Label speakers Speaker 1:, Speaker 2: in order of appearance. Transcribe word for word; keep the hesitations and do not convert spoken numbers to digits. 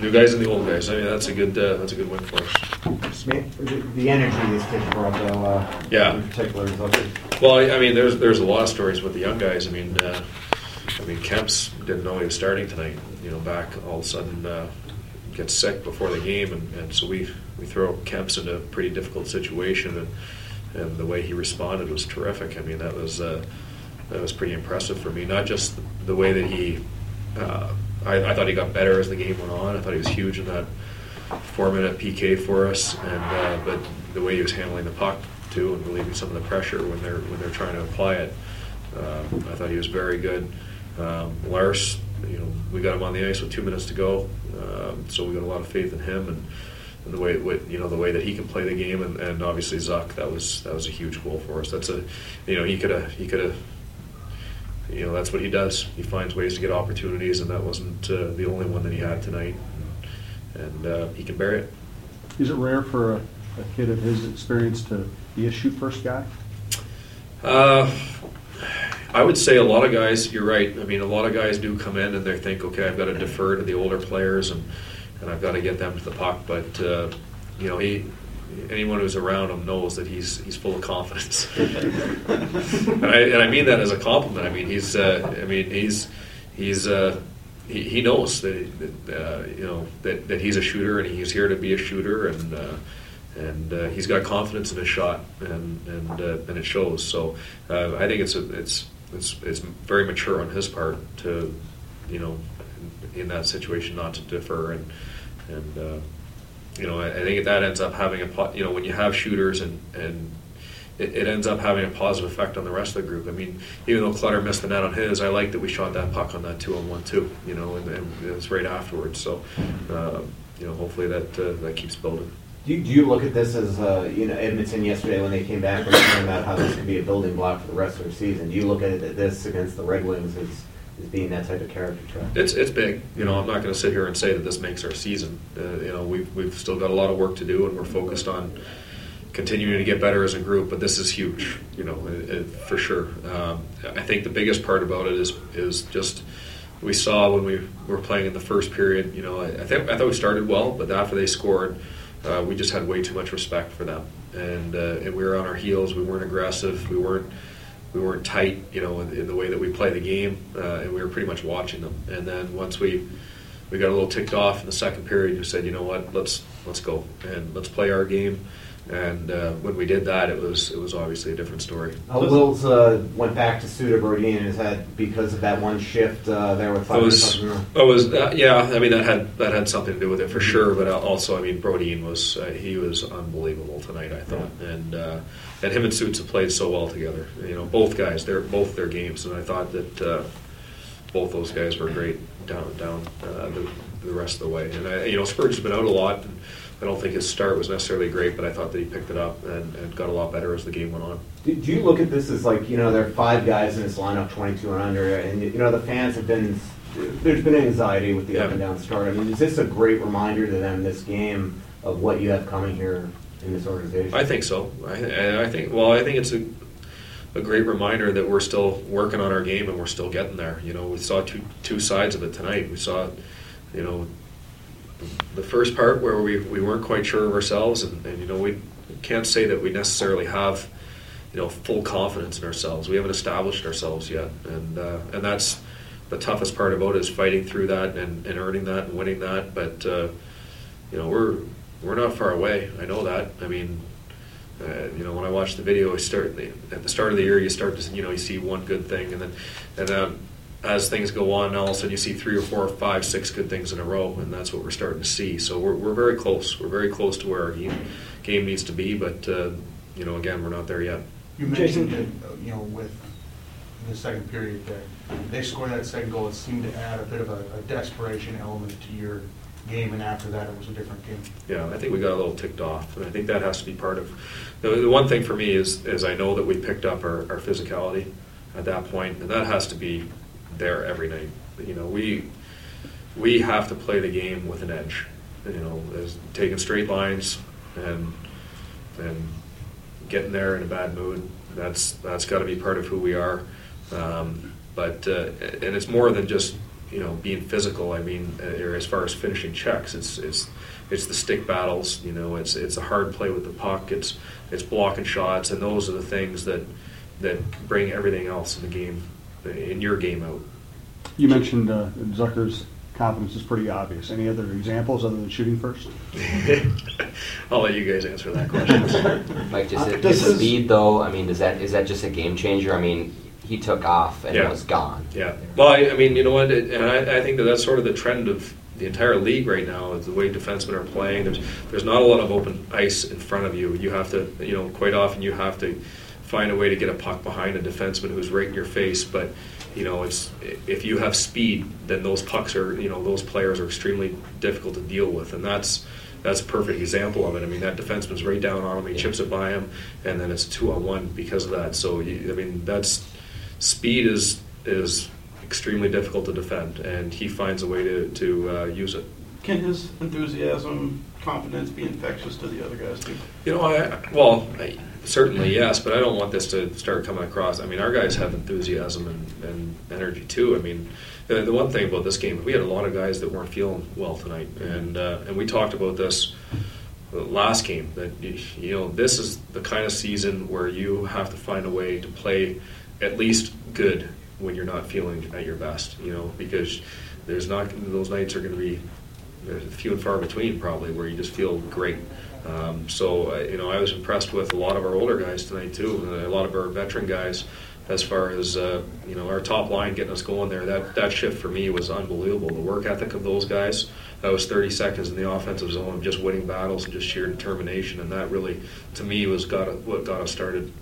Speaker 1: New guys and the old guys. I mean, that's a good uh, that's a good win for us.
Speaker 2: The energy this kid brought, though, uh,
Speaker 1: yeah.
Speaker 2: in particular, is okay.
Speaker 1: Well, I mean, there's there's a lot of stories with the young guys. I mean, uh, I mean, Kemps didn't know he was starting tonight. You know, back all of a sudden uh, gets sick before the game, and, and so we we throw Kemps into a pretty difficult situation, and and the way he responded was terrific. I mean, that was uh, that was pretty impressive for me. Not just the way that he. Uh, I, I thought he got better as the game went on. I thought he was huge in that four-minute P K for us, and uh, but the way he was handling the puck too, and relieving some of the pressure when they're when they're trying to apply it, uh, I thought he was very good. Um, Lars, you know, we got him on the ice with two minutes to go, um, so we got a lot of faith in him and, and the way you know the way that he can play the game, and, and obviously Zuck, that was that was a huge goal for us. That's a, you know, he could have he could have. You know, that's what he does. He finds ways to get opportunities, and that wasn't uh, the only one that he had tonight. And uh, he can bear it.
Speaker 3: Is it rare for a, a kid of his experience to be a shoot-first guy?
Speaker 1: Uh, I would say a lot of guys, you're right. I mean, a lot of guys do come in and they think, okay, I've got to defer to the older players, and, and I've got to get them to the puck. But, uh, you know, he... anyone who's around him knows that he's he's full of confidence, and, I, and I mean that as a compliment. I mean he's uh, I mean he's he's uh, he, he knows that, that uh, you know that, that he's a shooter, and he's here to be a shooter, and uh, and uh, he's got confidence in his shot, and and uh, and it shows. So uh, I think it's a, it's it's it's very mature on his part to, you know, in, in that situation not to defer, and and. Uh, You know, I, I think that ends up having a, po- you know, when you have shooters, and, and it, it ends up having a positive effect on the rest of the group. I mean, even though Clutter missed the net on his, I like that we shot that puck on that two-on-one too, you know, and, and it was right afterwards. So, uh, you know, hopefully that uh, that keeps building.
Speaker 2: Do you, do you look at this as, uh, you know, Edmonton yesterday when they came back and talking about how this could be a building block for the rest of the season? Do you look at it, this against the Red Wings as as being that type of character trait?
Speaker 1: It's it's big. You know, I'm not going to sit here and say that this makes our season. Uh, you know, we've we've still got a lot of work to do, and we're focused on continuing to get better as a group. But this is huge. You know, it, it, for sure. Um, I think the biggest part about it is is just we saw when we were playing in the first period. You know, I, I think I thought we started well, but after they scored, uh, we just had way too much respect for them, and uh, and we were on our heels. We weren't aggressive. We weren't. We weren't tight, you know, in, in the way that we play the game, uh, and we were pretty much watching them. And then once we we got a little ticked off in the second period, we said, you know what, let's let's go and let's play our game. And uh, when we did that, it was it was obviously a different story.
Speaker 2: Uh, Wills uh, went back to Suter Brodin, and is that because of that one shift uh, there with five?
Speaker 1: It was, it was uh, yeah. I mean that had that had something to do with it for sure. But also, I mean, Brodin was uh, he was unbelievable tonight, I thought, yeah. and uh, and him and Suits have played so well together. You know, both guys, they're both their games, and I thought that uh, both those guys were great down down uh, the, the rest of the way. And I, you know, Spurgeon's been out a lot. And, I don't think his start was necessarily great, but I thought that he picked it up and, and got a lot better as the game went on.
Speaker 2: Do, do you look at this as like, you know, there are five guys in this lineup, twenty-two and under, and, you know, the fans have been, there's been anxiety with the yeah. up and down start. I mean, is this a great reminder to them, this game, of what you have coming here in this organization?
Speaker 1: I think so. I, I think, well, I think it's a, a great reminder that we're still working on our game and we're still getting there. You know, we saw two two sides of it tonight. We saw, you know, the first part where we, we weren't quite sure of ourselves, and, and you know we can't say that we necessarily have, you know, full confidence in ourselves. We haven't established ourselves yet, and uh, and that's the toughest part about it, is fighting through that and, and earning that and winning that. But uh, you know, we're we're not far away. I know that. I mean, uh, you know, when I watch the video, I start at the start of the year, you start to, you know, you see one good thing, and then and then. As things go on, all of a sudden you see three or four or five, six good things in a row, and that's what we're starting to see. So we're we're very close. We're very close to where our game, game needs to be, but uh, you know, again, we're not there yet.
Speaker 4: You mentioned that, you know, with the second period that they scored that second goal, it seemed to add a bit of a, a desperation element to your game, and after that, it was a different game.
Speaker 1: Yeah, I think we got a little ticked off, and I think that has to be part of. The, the one thing for me is is I know that we picked up our, our physicality at that point, and that has to be there every night. You know, we we have to play the game with an edge. You know, as taking straight lines and and getting there in a bad mood. That's that's got to be part of who we are. Um, but uh, and it's more than just you know, being physical. I mean, uh, or as far as finishing checks, it's it's it's the stick battles. You know, it's it's a hard play with the puck. It's it's blocking shots, and those are the things that that bring everything else in the game, in your game out.
Speaker 3: You mentioned uh, Zucker's confidence is pretty obvious. Any other examples other than shooting first?
Speaker 1: I'll let you guys answer that question.
Speaker 5: Mike, just
Speaker 2: Uh,
Speaker 5: his
Speaker 2: this is-
Speaker 5: speed though. I mean, does that is that just a game changer? I mean, he took off and
Speaker 1: Yeah.
Speaker 5: was gone.
Speaker 1: Yeah. Well, I, I mean, you know what, it, and I, I think that that's sort of the trend of the entire league right now, is the way defensemen are playing. There's there's not a lot of open ice in front of you. You have to, you know, quite often you have to find a way to get a puck behind a defenseman who's right in your face. But, you know, it's if you have speed, then those pucks are, you know, those players are extremely difficult to deal with, and that's that's a perfect example of it. I mean, that defenseman's right down on him, he chips it by him, and then it's two on one because of that. So, you, I mean, that's speed is is extremely difficult to defend, and he finds a way to to uh, use it.
Speaker 6: Can his enthusiasm, confidence be infectious to the other guys too?
Speaker 1: You know, I well, I, certainly yes, but I don't want this to start coming across. I mean, our guys have enthusiasm and, and energy too. I mean, the, the one thing about this game, we had a lot of guys that weren't feeling well tonight, and uh, and we talked about this last game, that you know, this is the kind of season where you have to find a way to play at least good when you're not feeling at your best. You know, because there's not those nights are going to be few and far between probably where you just feel great. Um, so uh, you know, I was impressed with a lot of our older guys tonight too, and a lot of our veteran guys. As far as uh, you know, our top line getting us going there, that that shift for me was unbelievable. The work ethic of those guys. That was thirty seconds in the offensive zone of just winning battles and just sheer determination, and that really, to me, was got what got us started